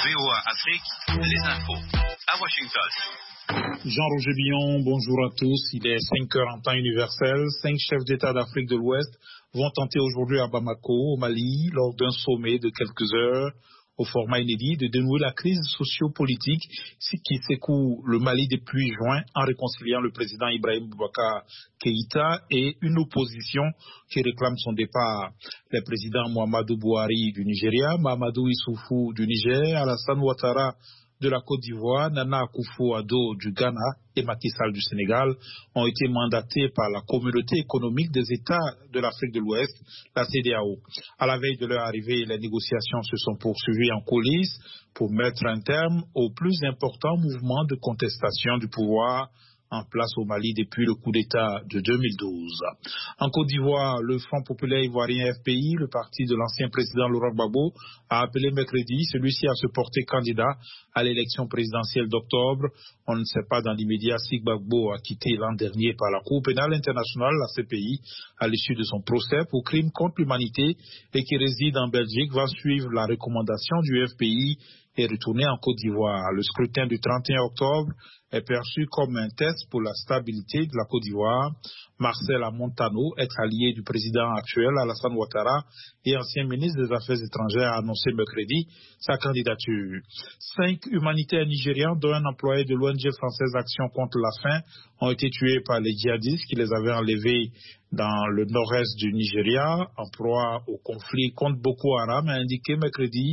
VOA Afrique, les infos à Washington. Jean-Roger Billon, bonjour à tous. Il est 5 heures en temps universel. 5 chefs d'État d'Afrique de l'Ouest vont tenter aujourd'hui à Bamako, au Mali, lors d'un sommet de quelques heures, au format inédit, de dénouer la crise socio-politique qui secoue le Mali depuis juin en réconciliant le président Ibrahim Boubacar Keïta et une opposition qui réclame son départ. Les présidents Muhammadu Buhari du Nigeria, Mahamadou Issoufou du Niger, Alassane Ouattara de la Côte d'Ivoire, Nana Akufo-Addo du Ghana et Macky Sall du Sénégal ont été mandatés par la Communauté économique des États de l'Afrique de l'Ouest, la CEDEAO. À la veille de leur arrivée, les négociations se sont poursuivies en coulisses pour mettre un terme au plus important mouvement de contestation du pouvoir en place au Mali depuis le coup d'État de 2012. En Côte d'Ivoire, le Front populaire ivoirien FPI, le parti de l'ancien président Laurent Gbagbo, a appelé mercredi celui-ci à se porter candidat à l'élection présidentielle d'octobre. On ne sait pas dans l'immédiat si Gbagbo a quitté l'an dernier par la Cour pénale internationale, la CPI, à l'issue de son procès pour crimes contre l'humanité et qui réside en Belgique, va suivre la recommandation du FPI et retourner en Côte d'Ivoire. Le scrutin du 31 octobre est perçu comme un test pour la stabilité de la Côte d'Ivoire. Marcel Amontano, ex-allié du président actuel Alassane Ouattara et ancien ministre des Affaires étrangères, a annoncé mercredi sa candidature. 5 humanitaires nigérians, dont un employé de l'ONG française Action contre la faim, ont été tués par les djihadistes qui les avaient enlevés dans le nord-est du Nigeria, en proie au conflit contre Boko Haram, a indiqué mercredi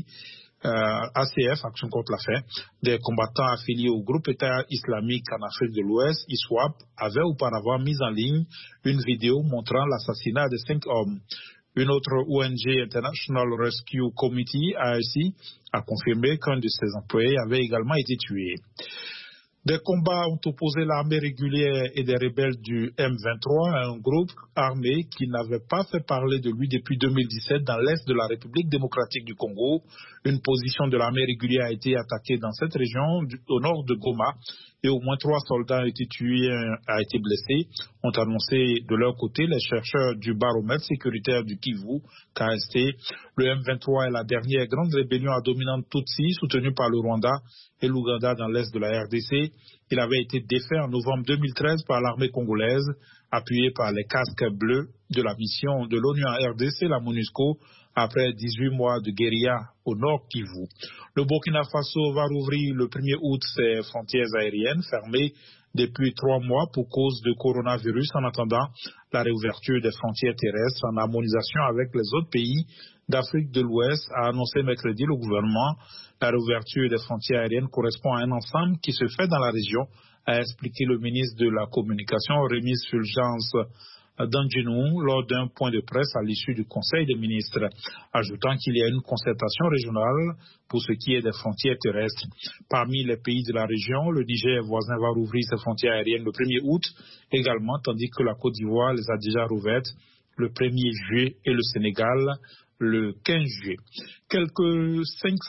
ACF, Action contre la faim. Des combattants affiliés au groupe État islamique en Afrique de l'Ouest, ISWAP, avaient auparavant mis en ligne une vidéo montrant l'assassinat de 5 hommes. Une autre ONG, International Rescue Committee, ARC, a confirmé qu'un de ses employés avait également été tué. Des combats ont opposé l'armée régulière et des rebelles du M23 à un groupe armé qui n'avait pas fait parler de lui depuis 2017 dans l'est de la République démocratique du Congo. Une position de l'armée régulière a été attaquée dans cette région au nord de Goma et au moins 3 soldats ont été tués, ont été blessés, ont annoncé de leur côté les chercheurs du baromètre sécuritaire du Kivu, KST. Le M23 est la dernière grande rébellion à dominante Tutsi soutenue par le Rwanda et l'Ouganda dans l'est de la RDC. Il avait été défait en novembre 2013 par l'armée congolaise, appuyée par les casques bleus de la mission de l'ONU en RDC, la MONUSCO, après 18 mois de guérilla au nord Kivu. Le Burkina Faso va rouvrir le 1er août ses frontières aériennes fermées depuis 3 mois pour cause de coronavirus, en attendant la réouverture des frontières terrestres en harmonisation avec les autres pays d'Afrique de l'Ouest, a annoncé mercredi le gouvernement. La réouverture des frontières aériennes correspond à un ensemble qui se fait dans la région, a expliqué le ministre de la Communication, Rémy Fulgence Danjinou, lors d'un point de presse à l'issue du Conseil des ministres, ajoutant qu'il y a une concertation régionale pour ce qui est des frontières terrestres. Parmi les pays de la région, le Niger voisin va rouvrir ses frontières aériennes le 1er août également, tandis que la Côte d'Ivoire les a déjà rouvertes le 1er juillet et le Sénégal le 15 juillet. Quelques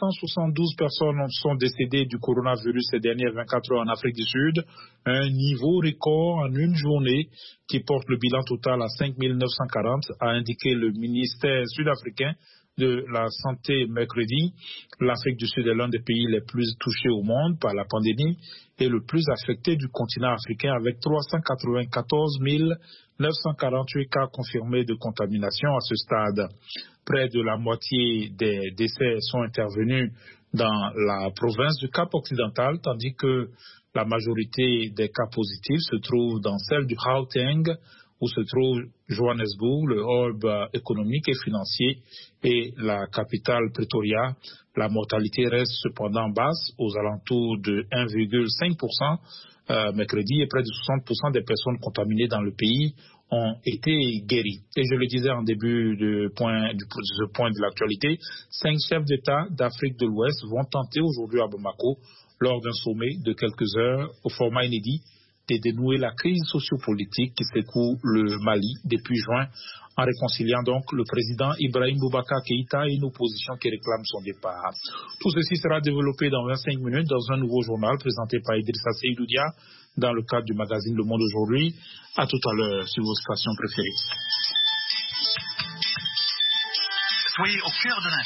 572 personnes sont décédées du coronavirus ces dernières 24 heures en Afrique du Sud, un niveau record en une journée qui porte le bilan total à 5 940, a indiqué le ministère sud-africain de la Santé mercredi. L'Afrique du Sud est l'un des pays les plus touchés au monde par la pandémie et le plus affecté du continent africain avec 394 948 cas confirmés de contamination à ce stade. Près de la moitié des décès sont intervenus dans la province du Cap-Occidental, tandis que la majorité des cas positifs se trouvent dans celle du Gauteng, où se trouve Johannesburg, le hub économique et financier, et la capitale Pretoria. La mortalité reste cependant basse, aux alentours de 1,5% mercredi, et près de 60% des personnes contaminées dans le pays ont été guéries. Et je le disais en début de ce point de l'actualité, 5 chefs d'État d'Afrique de l'Ouest vont tenter aujourd'hui à Bamako, lors d'un sommet de quelques heures au format inédit, de dénouer la crise sociopolitique qui secoue le Mali depuis juin, en réconciliant donc le président Ibrahim Boubacar Keïta et une opposition qui réclame son départ. Tout ceci sera développé dans 25 minutes dans un nouveau journal présenté par Idrissa Seydoudia dans le cadre du magazine Le Monde aujourd'hui. À tout à l'heure sur vos stations préférées. Soyez au cœur de l'info.